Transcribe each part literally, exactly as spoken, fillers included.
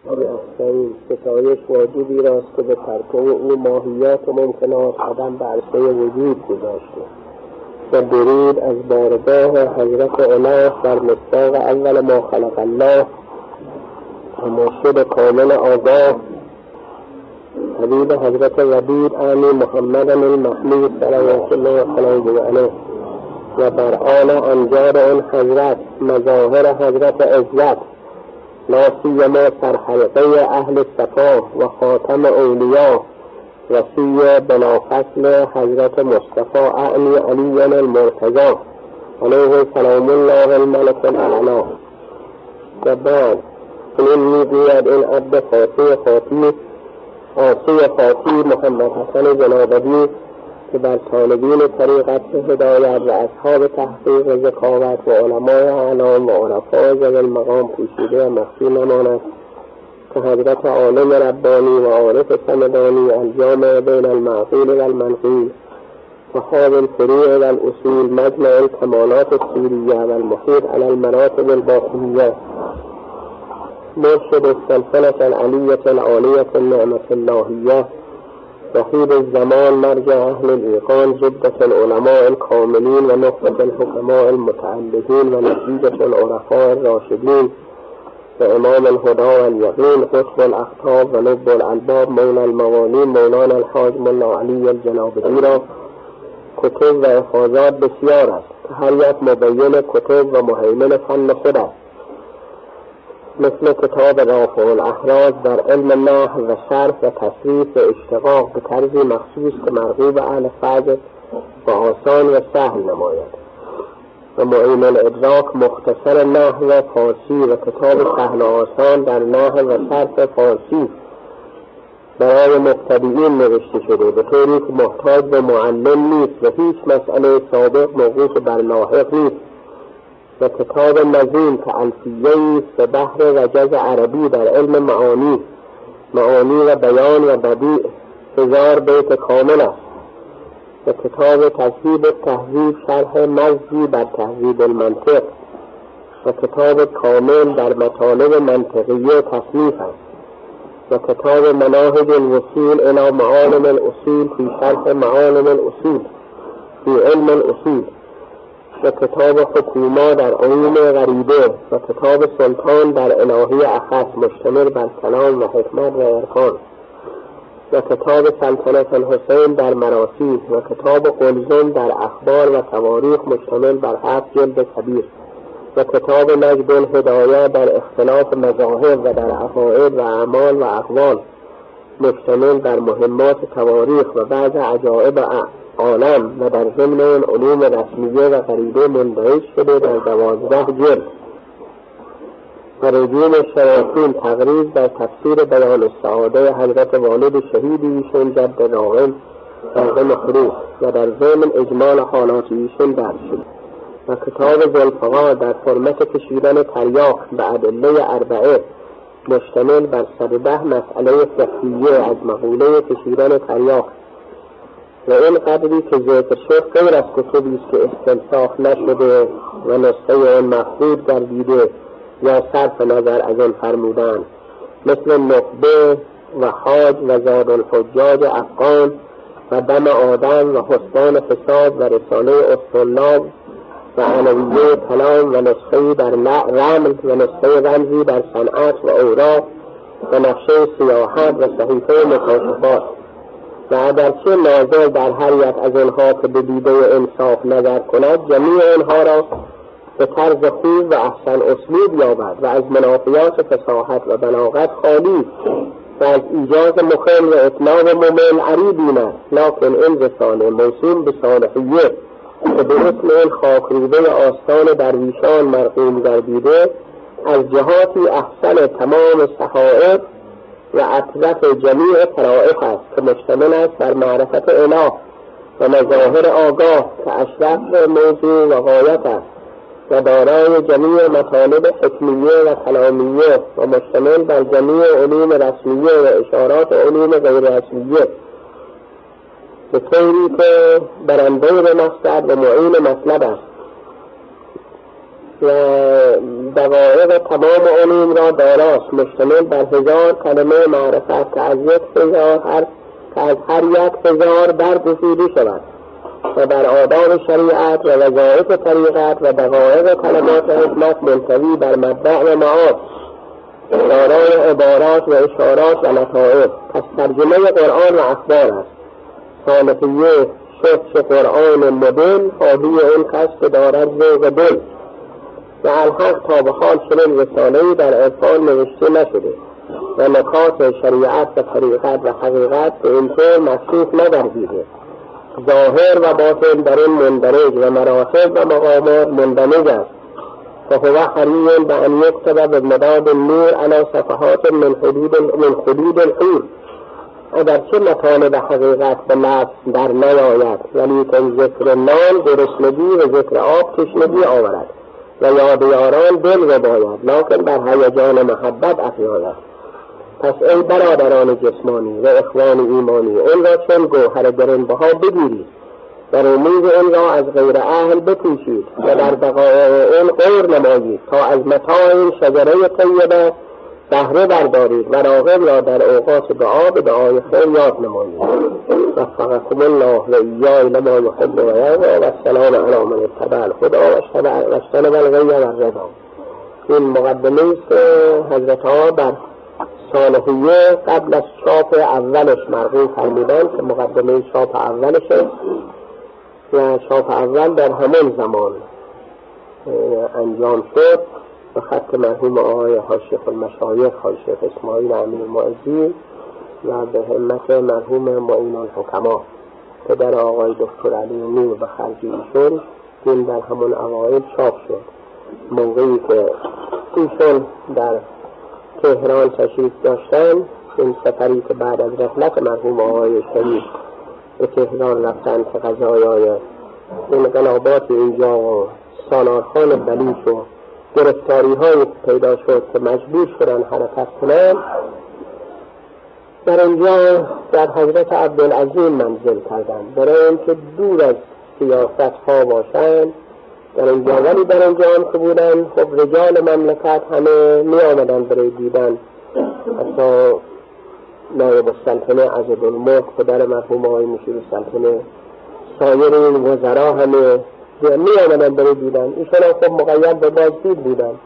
احسن ستایش واجبی راست که به ترک او ماهیات و ممکنات قدم به عرصه وجود گذاشته و درود از بارگاه حضرت اله در مصداق اول ما خلق الله و مرشد کامل آگاه حبیب حضرت ودود اعلی محمد المحمود صلوات الله علیه و بر آل انجار اون حضرت مظاهر حضرت عزت لا سیما سرحلقه اهل صفا و خاتم اولیاء وصی بلافصل حضرت مصطفی اعلی علی المرتضی علیه سلام الله الملک الاعلی. و بعد چنین میگوید این عبد فاطی خاطی آسی خاطی محمد حسن جنابدی که بر طالبین طریقت هدایت و اصحاب تحقیق و ذکاوت و علمای اعلام و عرفای ذوی المقام پوشیده و مخفی نماند که حضرت عالم ربانی و عارف صمدانی الجامع بین المعقول و المنقول و حاوی الفروع و الاصول مجمع الکمالات السوریه و المحیط علی المراتب الباطنیه مرشد السلسلة العلیة العالیة النعمة اللهیه وحید الزمان مرجع اهل الایقان جدة العلماء الكاملين و نخبة الحكماء المتعلقين و نتیجة العرفاء الراشدين و امام الهدى واليقين قطب الاقطاب و لب الالباب مولا الموالين مولانا الحاج ملا علی الجنابدی را کتب و افاظات بسیار است که هر یک مبین کتب و مهیمن فن خود است، مثل کتاب رافع الاحراز در علم نحو و شرح و تصریف و اشتقاق به طرزی مخصوص که مرغوب اهل فضل و آسان و سهل نماید، و معین الادراک مختصر نحو و فارسی و کتاب سهل و آسان در نحو و صرف فارسی برای مبتدئین نوشته شده به طوری که محتاج به معلم نیست و هیچ مسئله سابق موقوف بر لاحق نیست، و کتاب نظیم که الفیه‌ای است به بحر رجز عربی در علم معانی معانی و بیان و بدیع هزار بیت کامل است، و کتاب تذهیب التهذیب شرح مزی بر تهذیب المنطق و کتاب کامل در مطالب منطقیه تصنیف است، و کتاب مناهج الوصول الی معالم الاصول فی شرح معالم الاصول فی علم الاصول، و کتاب حکومه در علوم غریبه، و کتاب سلطان در الهی اخص مشتمل بر کلام و حکمت و ارکان، و کتاب سلطنت الحسین در مراسی، و کتاب قلزم در اخبار و تواریخ مشتمل بر هفت جلد کبیر، و کتاب نجد الهدایه در اختلاف مذاهب و در عقاید و اعمال و اقوال مشتمل بر مهمات تواریخ و بعض عجائب عالم، و در ضمن علوم رسمیه و غریبه مندرج شده در دوازده جلد، و رجوم شیاطین تقریض در تفسیر بیان السعاده حضرت والد شهید ایشون جد راغم راغم خروف، و در ضمن اجمال حالات ایشون درج شد، و کتاب ذوالفقار در فرمت کشیدن تریاق به ادله اربعه مشتمل بر صد و ده مسئله فقهیه از مقوله کشیدن تریاق، و این قدری که ذکر شد غیر از کتبی است که استنساخ نشده و نسخه آن مفقود گردیده یا صرف نظر از آن فرمودن، مثل نخبه و حاج و زاد الحجاج افغان و دم آدم و حسان فساد و رساله اسطنلاب و علویه کلام و نسخه در رمل و نسخه رمزی در صنعت و اوراق و نقشه سیاحت و صحیفه مکاشفات، و اگرچه ناظر در هر یک از آنها که به دیده انصاف نظر کند جمیع آنها را به طرز خوب و احسن اسلوب یابد و از منافیات فصاحت و بلاغت خالی و از ایجاز مخل و اطناب ممل عری بیند، لکن این رساله موسوم به صالحیه که به اسم این خاکریده آستان درویشان مرقوم گردیده از جهاتی احسن تمام صحائف و اطرف جمیع طرائف است که مشتمل است بر معرفت اله و مظاهر آگاه که اشرف موضوع و غایت است، و دارای جمیع مطالب حکمیه و کلامیه و مشتمل بر جمیع علوم رسمیه و اشارات علوم غیر رسمیه، به طوری که برنده به مقصد و معین مطلب است و دقایق تمام علوم را داراست، مشتمل بر هزار کلمه معرفت که از یک هزار هر که از هر یک هزار برگزیده شود و بر آداب شریعت و وظایف طریقت و دقایق کلمات حکمت منطوی بر مبدأ و معاد، دارای عبارات و اشارات و لطائف. پس ترجمه قرآن و اخبار است. صالحیه شخص قرآن مبین خواهی این کس که دارد ذوق دل و الحق تا به حال چنین رساله‌ای در عرفان نوشته نشده و نکات شریعت و طریقت و حقیقت به این طور مخصوص نگردیده. ظاهر و باطن در این مندرج و مراتب و مقامات مندمج است. فهو حریٌ بأن یکتب بمداد النور علی صفحات من حدود من حدود الحور. اگرچه مطالب حقیقت به لفظ در نیاید، ولی که ذکر نان گرسنگی و ذکر آب تشنگی آورد و یاد یاران دل رباید، لکن بر هیجان محبت افزاید. پس ای برادران جسمانی و اخوان ایمانی، این را چون گوهر گرانبها بگیرید و رموز این را از غیر اهل بپوشید و در دقایق این غور نمایید تا از متاع این شجره طیبه بهره بردارید و راغب را در اوقات دعا به دعای خیر یاد نمایید. وفقكم الله و ایای لما یحب و یرضی و السلام علی من اتبع الهدی و اجتنب الغی و الرضا. این مقدمه است حضرت ها بر صالحیه قبل از چاپ اولش مرغوب فرمودند که مقدمه چاپ اولش است و چاپ اول در همون زمان انجام شد به خط مرحوم آقای حاشیه المشایخ حاشیه اسماعیل امیر معزی و به همت مرحوم معین الحکما پدر آقای دکتر علی نور به خرج ایشون. این در همون اوایل چاپ شد موقعی که ایشون در تهران تشریف داشتن. این سفری که بعد از رحلت مرحوم آقای شریف به تهران رفتن که قضایای این قلابات اینجا و سالارخان بلیش و گرفتاری های پیدا شد که مجبور شدن حرکت کنن، در اینجا در حضرت عبدالعظیم منزل کردن برای اینکه دور از سیاست ها باشن در اینجا. ولی در اینجا هم که بودن خب رجال مملکت همه می آمدن برای دیدن. اصلا نایب السلطنه عضدالملک پدر مرحوم آقای مشیر السلطنه، سایر این وزرا همه می آمدن برای دیدن. ایشان هم خب مقید به بازدید بودن.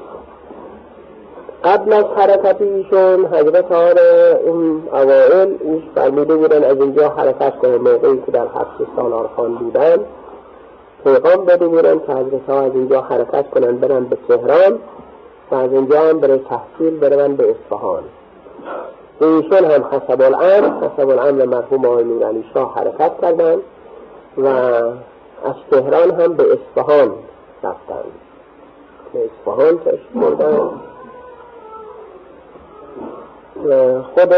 قبل از حرکت ایشون حضرت ها این اوائل ایش فرموده بودن از اینجا حرکت کنه. موقعی که در حبس سالارخان بودن پیغام داده بودن که حضرت ها از اینجا حرکت کنن برن به تهران و از اینجا هم برای تحصیل برن به اصفهان. ایشون هم حسب الامر حسب الامر مرحوم آقای نورعلی شاه حرکت کردن و از تهران هم به اصفهان رفتن. به اصفهان تشریف بردن. خود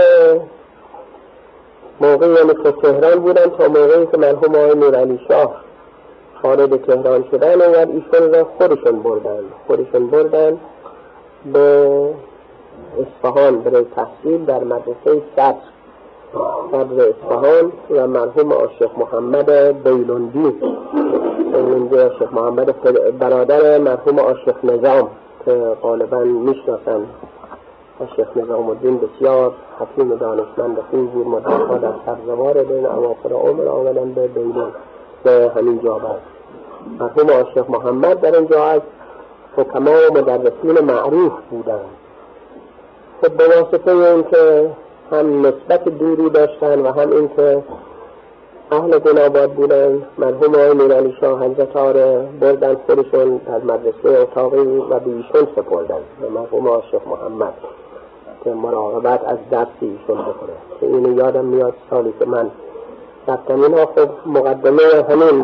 موقعی که تهران بودن تا موقعی که مرحوم آقای نورعلی شاه خارج تهران شدن و ایشون را خودشون بردن خودشون بردن به اصفهان برای تحصیل در مدرسه صدر صدر اصفهان و مرحوم آشیخ محمد بیلوندی بیلوندی آشیخ محمد برادر مرحوم آشیخ نظام که غالبا میشناسن. آشیخ نظام الدین بسیار حکیم دانشمند خوب بود، مدرسا در سبزوار بین اواخر عمر آمدن به بیلون به همین جا برد. مرحوم آشیخ محمد در اینجا از حکما و مدرسین معروف بودن. خب به واسطه این که هم نسبت دوری داشتن و هم این که اهل گناباد بودن، مرحوم آقای نورعلی شاه حضرت ها را بردن خودشون در مدرسه اتاقی و به ایشون سپردن و مرحوم آشیخ محمد که مراقبت از درس ایشون بکنه. که اینو یادم میاد سالی که من رفتم، اینا خب مقدمه همین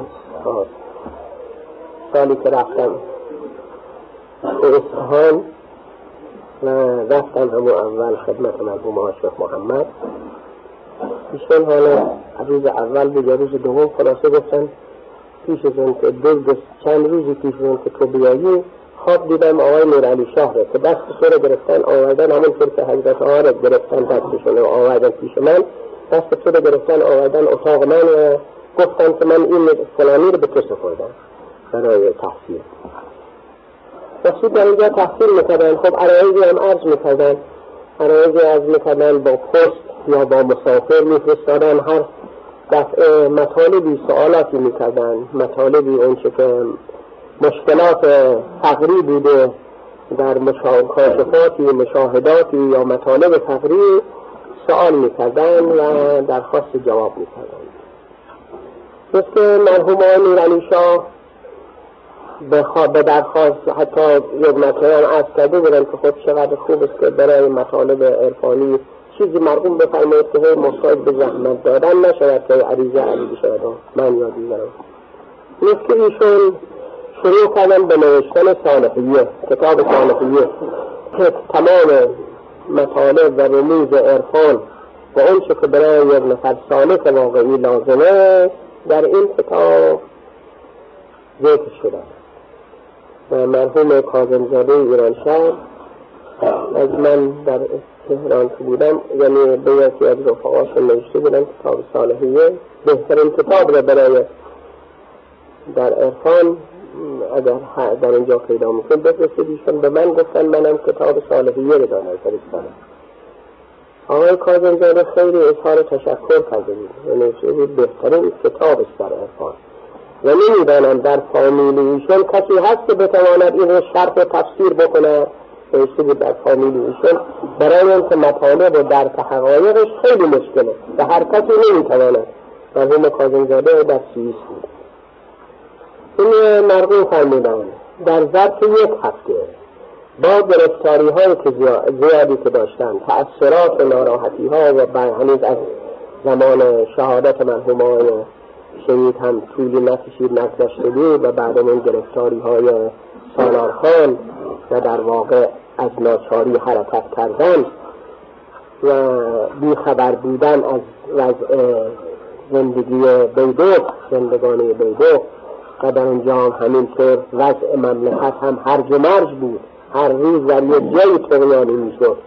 سالی که رفتم به اصفهان و رفتن همون اول خدمت مرحوم آشیخ محمد. ایشون حالا روز اول به روز دوم خلاصه گفتن پیش از اون که دو چند روزی پیش از اون که تو بیایی خواب دیدم آقای نورعلی شاه را که دست تو رو گرفتن آوردن، همون طور که حضرت ها را گرفتن دستشون رو آوردن پیش من، دست تو رو گرفتن آوردن اتاق من و گفتن که من این فلانی رو به تو سپردم برای تحصیل. مسعود در اینجا تحصیل میکردن. خب عرایضی هم عرض میکردن، عرایضی عرض میکردن با پست یا با مسافر میفرستادن، هر دفعه مطالبی سوالاتی میکردن، مطالبی اون چه که مشکلات فقری بوده در مشاهداتی مشاهداتی یا مطالب فقری سوال میکردن و درخواست جواب میکردن. مثل مرحوم آقای نورعلی شاه به درخواست حتی یک مطلب عرض کرده بودن که خود چقدر خوب است که برای مطالب عرفانی چیزی مرحوم بفرمایید که محتاج به زحمت دادن نشود که عریضه عریضه شود من یا دیگران. مثل ایشون شروع کردن به نوشتن صالحیه، کتاب صالحیه که تمام مطالب و رموز عرفان و اون چه که برای یک نفر صالح واقعی لازمه در این کتاب ذکر شده. و مرحوم کاظم‌زاده ایرانشهر از من در تهران که بودم، یعنی به یکی از رفقاشون نوشته بودن کتاب صالحیه بهترین کتاب را برای در عرفان اگر در اینجا پیدا میکنم بفرستیدیشون. به من گفتن منم کتاب صالحیه رو دارم فرستادم. آقای کاظم‌زاده خیلی اظهار تشکر کرده بود و نوشته بود بهترین کتاب است در عرفان و نمیدانم در فامیل ایشون کسی هست که بتواند این رو شرح و تفسیر بکنه. نوشته بود در فامیل ایشون برای اینکه مطالب و درک حقایقش خیلی مشکله و هر کسی نمیتواند. مرحوم کاظم‌زاده در سوئیس بود. این مرحوم فرمودن در ظرف یک هفته با گرفتاری های که زیادی که داشتن، تأثیرات و ناراحتی ها و هنوز از زمان شهادت مرحوم های شهید هم طولی نکشید نگذشته بود و بعد اون گرفتاری های سالارخان و در واقع از ناچاری حرکت کردن و بیخبر بودن از وضع زندگی بیدوق، زندگانی بیدوق و در اونجا همینطور وضع مملکت هم هرج و مرج بود، هر روز در یک جای طغیانی میشد.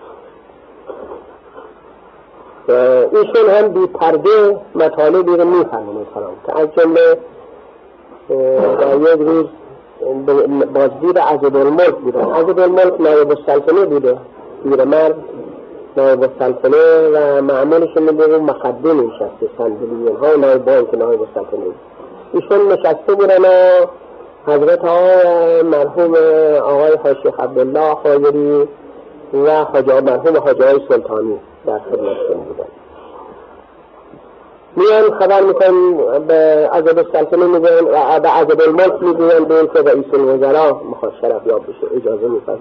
ایشون هم بی پرده مطالبی رو میفرمونه که از جمله در یک روز بازدید عضدالملک بودن. عضدالملک نایب السلطنه بوده، پیرمرد نایب السلطنه و معمولشون میده مخدم نشسته صندلیون ها نایب بانک نایب السلطنه. ایشون نشسته بودن و حضرت آقای مرحوم آقای حاج شیخ عبدالله خایری و حاج مرحوم حاج آقای سلطانی در خدمتشون بودن. میان خبر میکنن به عضدالسلطنه میگن و به عضدالملک میگن به اینکه رئیس الوزراء میخواد شرف یاب بشه، اجازه میفرمه.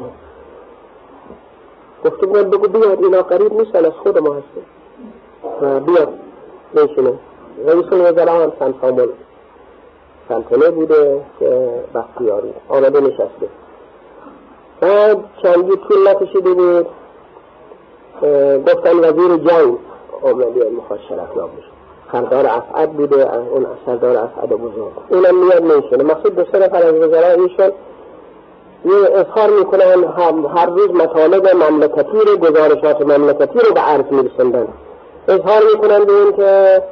گفته بودن بگو بیاد، اینا قریب نیستن از خود ما هسته و بیاد نشونه. رئیس الوزراء هم سن سامون سلطنه بوده که بختیاری آمده نشسته و چندی طول نکشیده بود گفتن وزیر جنگ آمده میخواد شرف یاب بشه. سردار اسعد بوده، اون سردار اسعد بزرگ، اونم میاد نشونه. مقصود دو سه نفر از وزرای ایشون یه اظهار میکنن هر روز مطالب مملکتی رو، گزارشات مملکتی رو به عرض میرسندن. اظهار میکنن به این که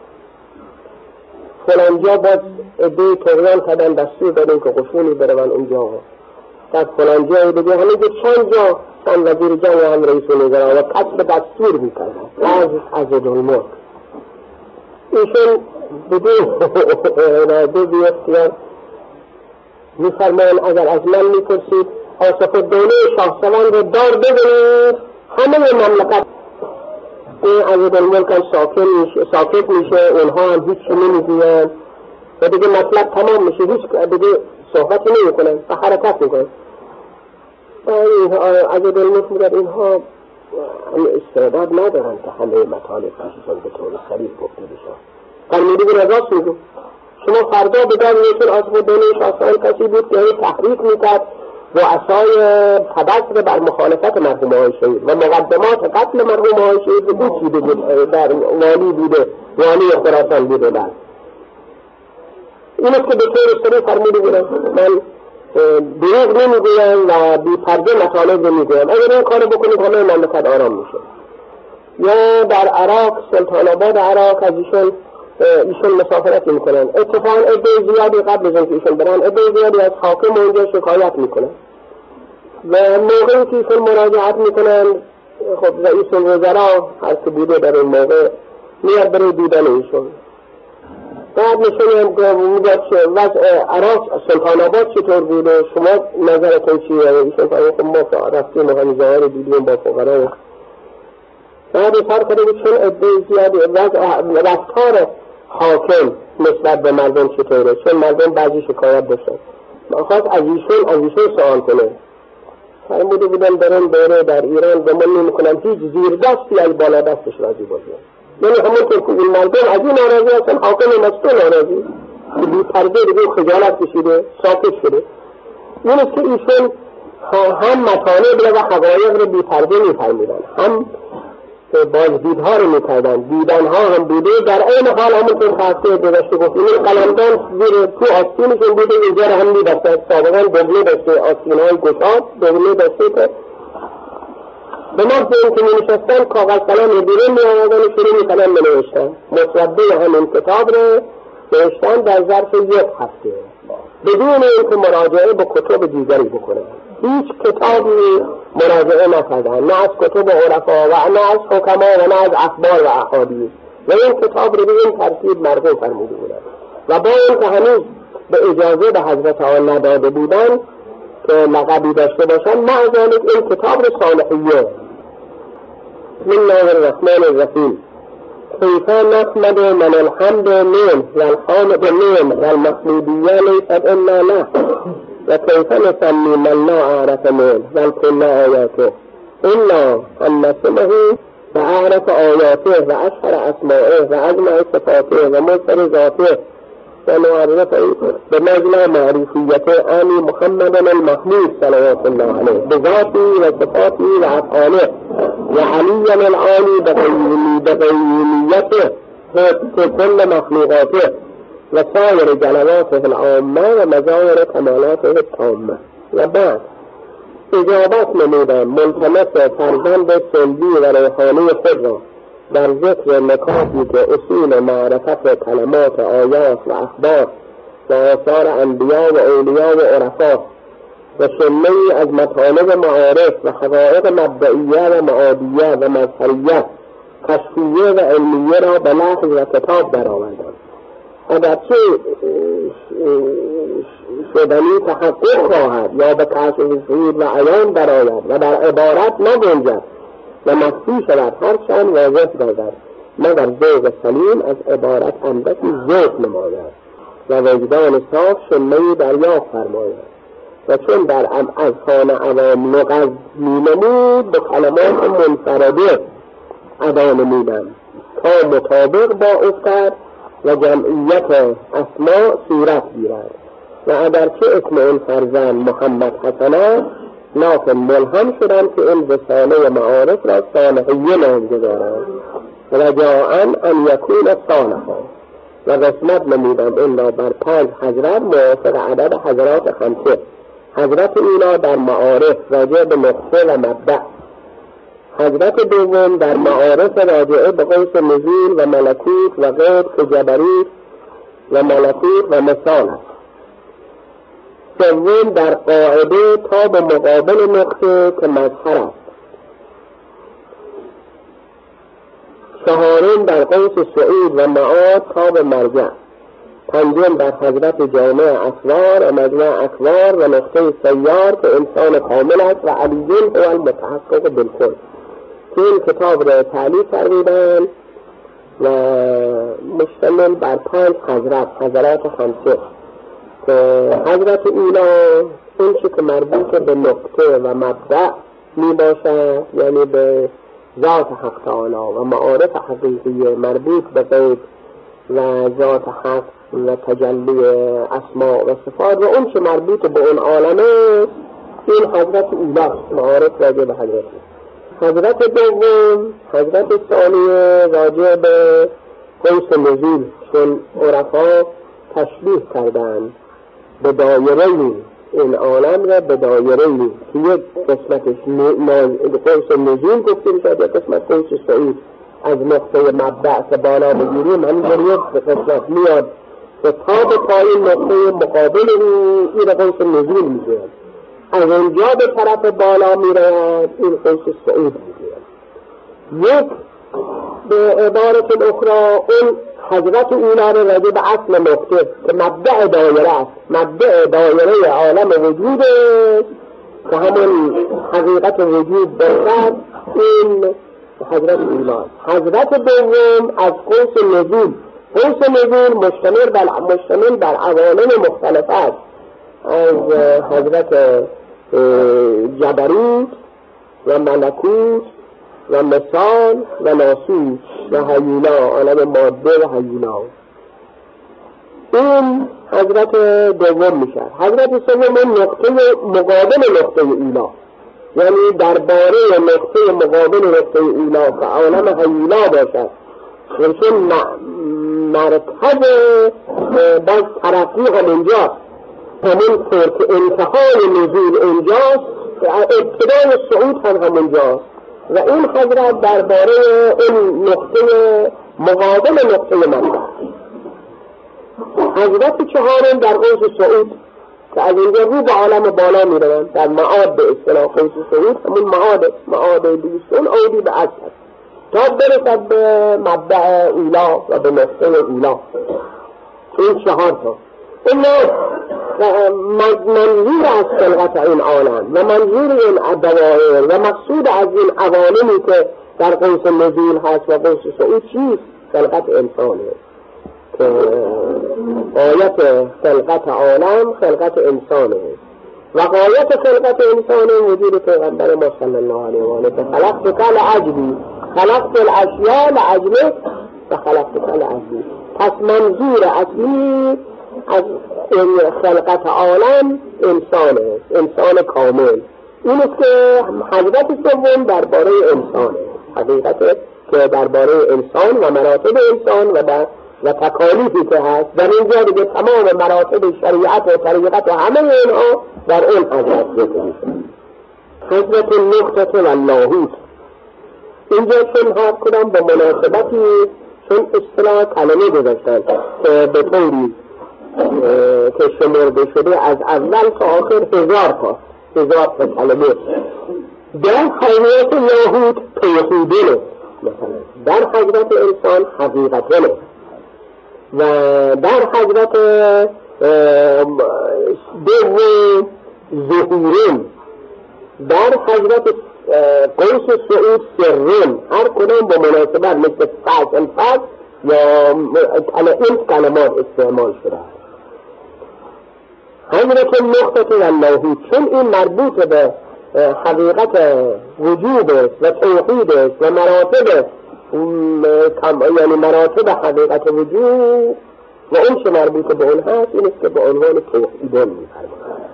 فلانجا باز ادهی طغیان کردن، دستور دادن که قشونی برون اونجا در فلانجا دیگه همه که چند جا هم وزیر جنگ و هم رئیس الوزراء و کسب دستور میکردن از عضدالملک. ایشون بدون اراده بی اختیار میفرمان اگر از من میپرسید آصف الدوله شاهسوان رو دار بزنید همه مملکت. این عضدالملک هم ساکت میشه، اونها هم هیچ نمیگوین و دیگه مطلب تمام میشه، هیچ دیگه صحبتی نمیکنن و حرکت میکنن. عضدالملک میگه اینها استعداد ندارن که همه مطالب کشیشون به طور صریح گفته بشه. فرموده بود راست میگو، شما فردا بدان یکن آصف الدوله شاهسوان کسی بود که تحریک میکرد و اصای تبصر بر مخالفت مرحوم های شهید و مقدمات قتل مرحوم های شهید بود چیده بود در والی بوده، والی خراسان بوده. در این است که به طور صریح فرموده بودن من دروغ نمیگویم و بی پرده مطالب نمیگویم، اگر این کارو بکنید همه مملکت آرام میشه. یا در عراق، سلطان آباد عراق از ایشون ایشون مسافرت میکنن. اتفاقا عده زیادی قبل از اینکه ایشون برن عده زیادی از حاکم اونجا شکایت میکنن و موقعی که ایشون مراجعت میکنن خب رئیس الوزراء هر که بوده در این موقع میاد برای دیدن ایشون. بعد نشون میگه که وضع عراق سلطان آباد چطور بوده، شما نظرتون چیه؟ ایشون فرمود ما رفتیم و همین ظاهر دیدیم با فقرا. بعد سر کرده بود چون عده زیادی رفتار حاکم نسبت به مردم چطوره، چون مردم بعضی شکایت داشتن. خواست از ایشون از ایشون سوال کنه. فرموده بودن در این دوره در ایران گمان نمی‌کنم هیچ زیر دستی از بالا دستش راضی باشه. یعنی همونطور که این مردم از این ناراضی هستن، حاکم مسئول ناراضی که بی پرده دیگه خجالت کشیده، ساکت شده. این است که ایشون هم مطالب و حقایق رو بی پرده می‌فرمودن، هم بازدیدها رو می‌کردن، دیدنها هم بوده. در این حال همونطور خاصه گذشته گفت این قلمدان زیر تو آستینشون بوده، اینجا رو هم می‌بسته. سابقاً دگمه داشته، آستین‌های گشاد دگمه داشته که به محض اینکه می‌نشستن کاغذ قلم بیرون می‌آوردن و شروع می‌کردن بنوشتن. مسوده همین کتاب رو نوشتن در ظرف یک هفته بدون اینکه مراجعه به کتب دیگری بکنن. هیچ کتابی مراجعه نکردن، نه از کتب عرفا و نه از حکما و نه از اخبار و احادیث، و این کتاب رو به این ترتیب مرغوب فرموده بودن و با اینکه هنوز به اجازه به حضرت آن نداده بودن که لقبی داشته باشن، مع ذلک این کتاب رو صالحیه. بسم الله الرحمن الرحیم. کیف نحمد من الحمد من والحامد من والمحمودیه لیست الا له و کیف نسمی من لا اعرف من والکل آیاته الا ان نسمه و اعرف آیاته و اشهر اسمائه و اجمع صفاته و مصر ذاته و معرف بمجمع معرفیت آنی محمد المحمود صلوات الله علیه بذاتی و صفاتی و افعاله و علی العالی بقیمیته و کل مخلوقاته و سایر جلواته العامه و مظاهر کمالاته التامه. و بعد اجابت نمودن ملتمس فرزند سلبی و روحانی خود را در ذکر نکاتی که اصول معرفت کلمات آیات و اخبار و آثار انبیاء و اولیاء و عرفا و شمه‌ای از مطالب معارف و حقایق مبدئیه و معادیه و مظهریه کشفیه و علمیه را به لفظ و کتاب برآوردند. اگرچه شدنی تحقق خواهد یا به کشف شهود و عیان برآید و در عبارت نگنجد و مخفی شود هرچند واضح گردد، مگر ذوق سلیم از عبارت اندکی ذوق نماید و وجدان صاف شمه‌ای دریافت فرماید. و چون در اذهان عوام لغز می‌نمود به کلمات منفرده ادا نمودند تا مطابق با افتاد و جمعیت اسماء صورت گیرد. و اگرچه اسم این فرزند محمد حسن است، لکن ملهم شدند که این رساله معارف را صالحیه نام گذارند رجاءً ان یکون صالحا. و قسمت نمودند این را بر پنج حضرت موافق عدد حضرات خمسه. حضرت اولا در معارف راجع به نقطه و مبدأ، حضرت دوم در معارف راجع به قوس نزول و ملکوت و غیب که جبروت و ملکوت و مثال است. سوم در قاعده تا به مقابل نقطه که مظهر است. چهارم در قوس صعود و معاد تا به مرجع. پنجم در حضرت جامع اسرار و مجمع اکوار و نقطه سیار که انسان کامل است و علیون هو المتحقق بالکل. که این کتاب را تعلیف فرمودند و مشتمل بر پنج حضرت حضرات خمسه که حضرت اولا اون چی که مربوط به نقطه و مبدأ می باشد، یعنی به ذات حق تعالی و معارف حقیقیه مربوط به غیب و ذات حق و تجلی اسماء و صفات، و اون چی مربوط به اون عالمه این حضرت اولا معارف راجع به حضرت. حضرت دوم حضرت ثانیه راجع به قوس نزول، چون عرفا تشبیه کردند به دایره‌ای این عالم را به دایره‌ای که یک قسمتش قوس نزول گفته میشد، یک قسمت قوس صعود. از نقطه مبدأ که بالا بگیریم همینجوری به قسمت میاد که تا به پایین نقطه مقابل این این قوس نزول میگه، از اونجا به طرف بالا میرود این قوس صعود میگه. یک به عبارت اخرى اون حضرت اولا رو راجع به اصل نقطه که مبدأ دایره است، مبدأ دایره عالم وجود است که همون حقیقت وجود باشد، این حضرت اولا. حضرت دوم از قوس نزول، قوس نزول مشتمل بر مشتمل بر عوالم مختلف است، از حضرت جبروت و ملکوت و مثال و ناسوت و هیولا، عالم ماده و هیولا. این حضرت دوم میشه. حضرت سوم نقطه مقابل نقطه اولا، یعنی درباره نقطه مقابل نقطه اولا که عالم هیولا باشد، چون مرکز باز ترقی هم اینجاست، همون طور که انتهای نزول اینجاست، ابتدای صعود هم همونجاست و این حضرت درباره این نقطه مقابل نقطه منبع. حضرت چهارم در قوس صعود که از اینجا رو به عالم بالا می روند، در معاد به اصطلاح قوس صعود همون معاد معاد دوستون عودی به اصل تا برسد به مبدأ اولا و به نقطه اولا. این چهار تا این منظور از خلقت این عالم و منظور این دوائر و مقصود از این عوالمی که در قوس نزول هست و قوس صعود چیست؟ خلقت انسانه که غایت خلقت عالم خلقت انسانه و غایت خلقت انسانه وجود پیغمبر ما صلی الله علیه و آله که خلقت کل عجلی خلقت الاشیاء لعجلک و خلقت کل عجلی. پس منظور اصلی از این خلقت عالم انسان است، انسان کامل. این است که حضرت سوم درباره انسان است، حقیقت که درباره انسان و مراتب انسان و در و تکالیفی که هست در اینجا دیگه تمام مراتب شریعت و طریقت و همه اینها در اون حضرت ذکر میشه. حضرت نقطه و لاهوت اینجا چون حرف کنم به مناسبتی، چون اصطلاح کلمه گذاشتن که به طوری که شمرده شده از اول تا آخر هزار تا هزار تا کلمه. در حضرت لاهوت توحیدنه، مثلا در حضرت انسان حقیقتنه و در حضرت دوم ظهورن، در حضرت قوس صعود سرن، هر کدام به مناسبت مثل فصل فصل یا این کلمات استعمال شده. حضرت نقطه و لاهوت چون این مربوط به حقیقت وجود است و توحید است و مراتب یعنی مراتب حقیقت وجود و اون چه مربوط به اون هست این است که به عنوان توحیدن می‌فرماید.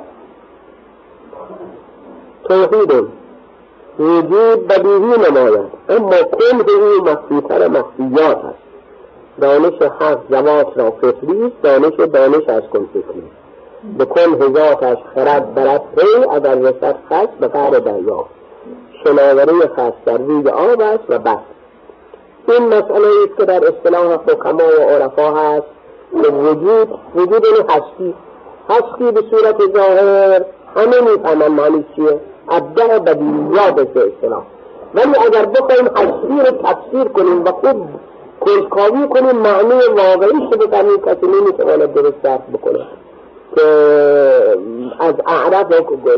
توحیدن وجود بدیهی نماید، اما کنه این مخفی‌تر مخفیات است. دانش حق ذوات را فطری است، دانش دانش از کن فطری به کنه ذاتش خرد برد پی، اگر رسد خس به قعر دریا، شناوری خس در روی آب است و بس. این مسئله است که در اصطلاح حکما و عرفا هست که وجود وجود این هستی هستی به صورت ظاهر همه میفهمن معنی چیه، ابدع بدیهیات به اصطلاح، ولی اگر بخوایم هستی رو تفسیر کنیم و خود کنجکاوی کنیم معنی واقعیش رو بکنیم کسی نمیتواند درست درک بکنه که از اعراب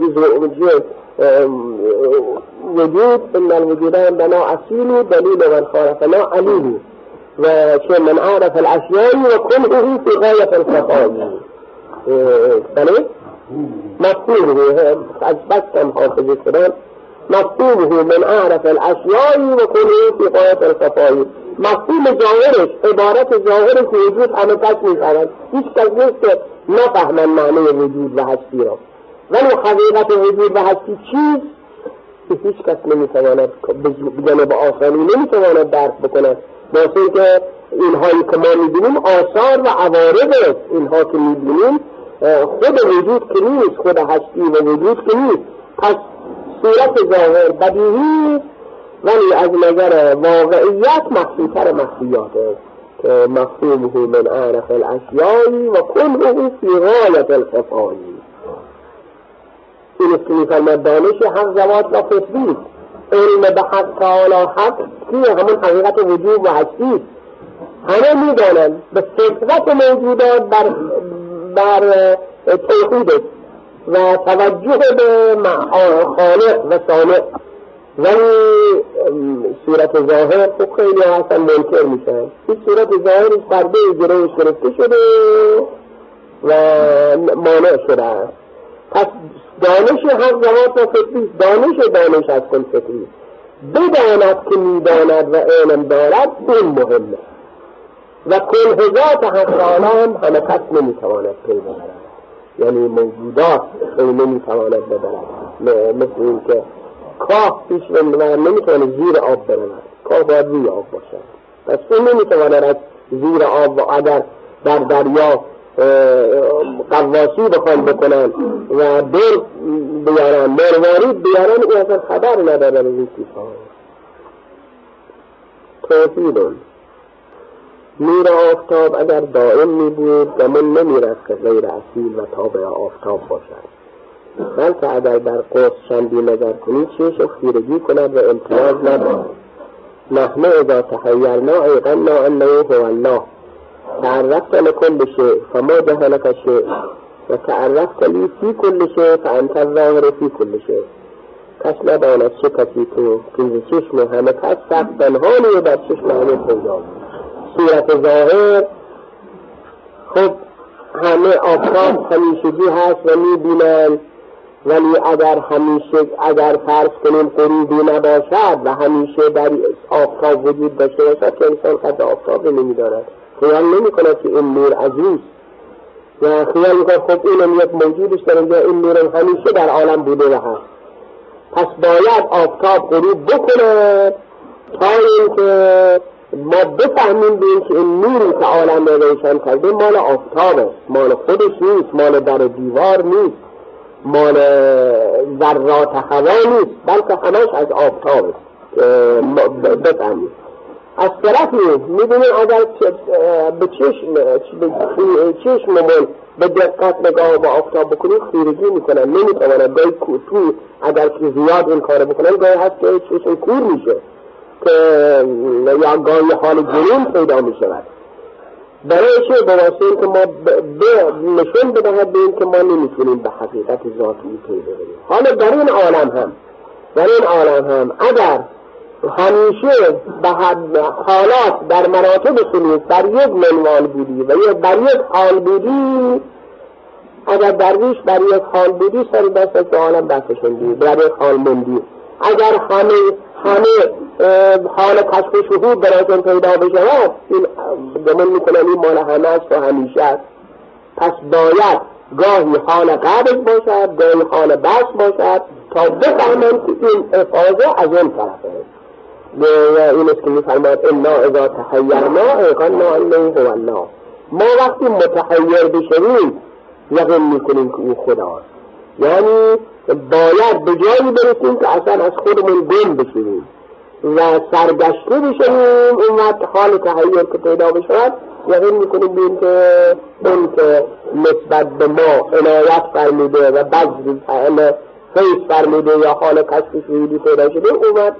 وجود ان الوجودان بنا اصیل دلیل و خالقنا علیل و چه من عرف الاشیاء و کنه فی غایت الخفایی. بله مفهومه از بستم حافظه شدن، مفهومه من عرف الاشیاء و کنه فی غایت الخفایی. مفهوم ظاهرش عبارت ظاهرش که وجود همه کس می‌فهمد، هیچ کس نیست که نفهمن معنی وجود و هستی را، ولی حقیقت وجود و هستی چیست که هیچ کس نمی‌تواند بجانب آسانی نمی‌تواند درک بکند. واسه که اینهایی که ما می‌بینیم آثار و عوارض است، اینها که می‌بینیم خود وجود که نیست، خود هستی و وجود که نیست. پس صورت ظاهر بدیهی ولی از نظر واقعیت مخفی‌تر مخفیاته که مفهومه من اعرف الاشیاء و کنه فی غایت الخفای. این است که می‌فرماید دانش حق زوات و فطری، علم به حق تعالی حق که همون حقیقت وجود و هستی همه می‌دانند به فطرت موجودات بر بر توحید و توجه به خالق و صانع. ولی صورت ظاهر خب خیلی هستن منکر میشن، این صورت ظاهر پرده جلوش گرفته شده و مانع شده است. پس دانش حق زوات و فطری، دانش دانش از کل فطری، بداند که میداند و علم دارد، این مهمه. و کل ذات حق تعالی همه کس نمیتواند پی ببرد، یعنی موجودات خیلی نمیتواند ببرد. مثل این که کاه پیش نمیتواند زیر آب برود، کاه باید روی آب باشد. پس این نمیتواند از زیر آب و اگر در دریا قواسی بخوان بکنن و دل بیارن مروارید بیارن، این اصلا خبر نداره از این چیزها. توحیدون نور آفتاب اگر دائم می بود گمان نمی رفت که غیر اصیل و تابع آفتاب باشد، بلکه اگر در قرص شندی نظر کنید چشم خیرگی کند و امتیاز ندارد. نحن اذا تحیرنا ایقنا انه هو الله تعرفت لكل شيء فما جهلك شيء و تعرفت لی فی کل شيء فانت الظاهر فی کل شيء. کس نداند چه کسی تو که چشم همه کس سخت تنهانی در چشم همه پیدا. صورت ظاهر خب همه آفتاب همیشگی هست و میبینن، ولی اگر همیشه اگر فرض کنیم غروبی نباشد و همیشه در آفتاب وجود داشته باشد که انسان قدر آفتاب رو نمیداند، خیال نمی کند که این نور عزیز و خیال می کند خب اینم یک موجودش در اینجا، این نورم همیشه در عالم بوده و هست. پس باید آفتاب غروب بکند تا اینکه ما بفهمیم بین که این نوری که عالم رو روشن کرده مال آفتابه، مال خودش نیست، مال در دیوار نیست، مال ذرات هوا نیست، بلکه همش از آفتابه. بفهمیم از طرفی میدونیم اگر به چشم به چشممون به دقت نگاه با آفتاب بکنیم خیرگی میکنن، نمیتونن گاهی تو اگر که زیاد این کار بکنن گاهی هست که چشم کور میشه که یا گاهی حال جنون پیدا میشود. برای چه؟ به واسه این که ما نشون بدهد به این که ما نمیتونیم به حقیقت ذاتی پی ببریم. حالا در این عالم هم در این عالم هم اگر همیشه به حالات در مراتب سلوک بر یک منوال بودی و یک بر یک حال بودی، اگر درویش بر یک حال بودی سر دست که عالم بسشندی بر یک حال مندی. اگر همه همه حال کشف شهود برایتون پیدا بشود، این گمان میکنم این مال همه است و همیشه است. پس باید گاهی حال قبض باشد، گاهی حال بس باشد تا بفهمند که این افاظه از اون طرفه. و این است که میفرماید انا اذا تحیرنا ایقنا انه هو الله. ما وقتی متحیر بشویم یقین میکنیم که او خداست، یعنی باید به جایی برسیم که اصلا از خودمون گم بشویم و سرگشته بشویم. اون وقت حال تحیر که پیدا بشود یقین میکنیم بیم که اون که نسبت به ما عنایت فرموده و بذل فعل فیض فرموده یا حال کشف شهودی پیدا شده اون وقت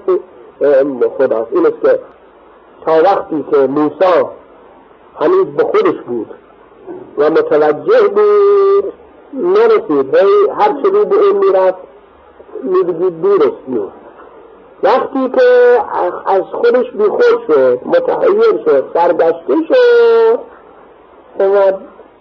خداست. این است که تا وقتی که موسی هنوز به خودش بود و متوجه بود نرسید، هر چه رو به این میرفت میبگید دورست نیست. وقتی که از خودش بی خود شد، متحیر شد، سرگشته شد، اومد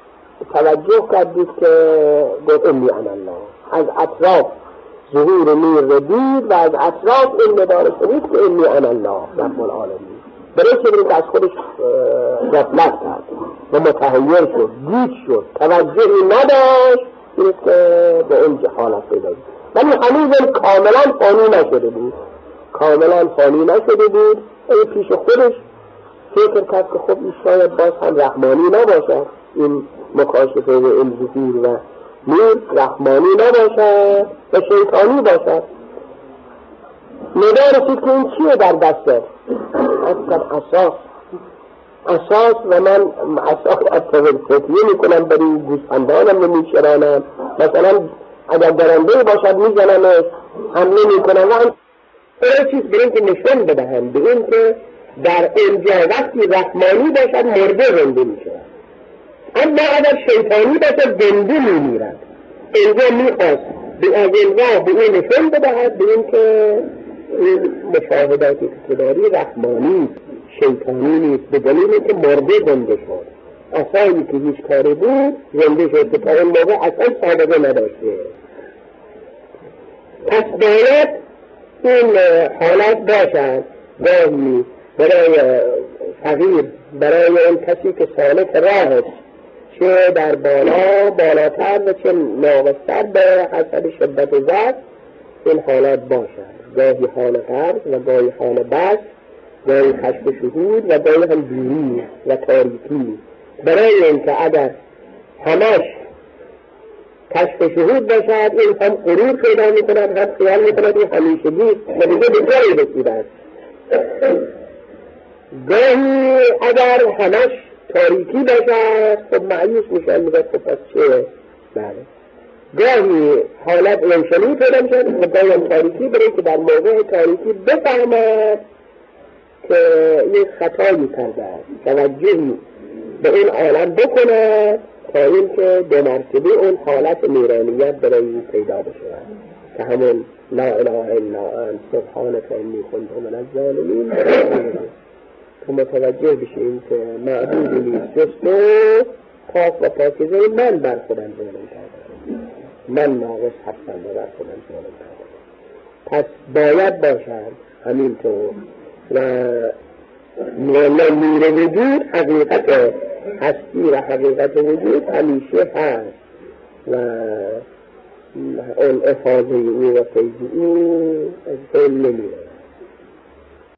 توجه کردید که گفت امی انا الله. از اطراف ظهور نور رو دید و از اطراف این مدارس کنید که امی انا الله رب العالمین. برای چه برید از خودش غفلت کرد و متحیر شد، گیج شد، توجهی نداشت، این که به اون حالت پیدا بود. ولی هنوز کاملا فانی نشده بود، کاملا فانی نشده بود. این پیش خودش فکر کرد که خب این شاید باز هم رحمانی نباشد، این مکاشفه و این ظهور و نور رحمانی نباشد و شیطانی باشد. نگاه رسید که این چیه در دسته؟ اصلا اساس اساس و من اساس تفکیه میکنم برای گوسفندانم نمیشرانم، مثلا اگر درنده باشد میزنم حمله میکنم و هم برای چیز برای که نشون بدهم به این که در اینجا وقتی رحمانی باشد مرده زنده میشود، اما اگر شیطانی باشد زنده میمیرد. اینجا میخواست به از اینجا به این نشون بدهد به این که این مشاهداتی که داری رحمانی شیطانی نیست، به دلیل که مرده زنده شد، اصایی که هیچ کاری بود زنده شد که تا این موقع اصلا سابقه نداشته. پس باید این حالت باشد گاهی برای فقیر، برای اون کسی که سالک راه است، چه در بالا بالاتر و چه ناقصتر به حسب شدت ضعف این حالت باشد، گاهی حال قرض و گاهی حال بس، گاهی کشف شهود و گاهی هم دوری و تاریکی، برای اینکه اگر همش کشف شهود باشد این هم غرور پیدا میکند، هم خیال میکند این همیشه بیست و دیگه به جایی رسیده. گاهی اگر همش تاریکی باشد خب معیوس میشن، میگه خب پس چه؟ بله. گاهی حالت روشنی پیدا میشد و گاهی هم تاریکی، برای که در موقع تاریکی بفهمد که یک خطایی کرده، توجهی به این عالم بکنه تا این که دو مرتبه اون حالت نورانیت برای پیدا بشه که همون لا اله الا انت سبحانک انی کنت من الظالمین، که متوجه بشیم که معبودی نیست جز تو، پاک و پاکیزه من بر خودم ظلم کردم، من ناقص هستم و بر خودم ظلم کردم. پس باید باشد همینطور و نور وجود حقیقت هستی و حقیقت وجود همیشه هست و اون افاظه او و فیض او از فیل نمیره.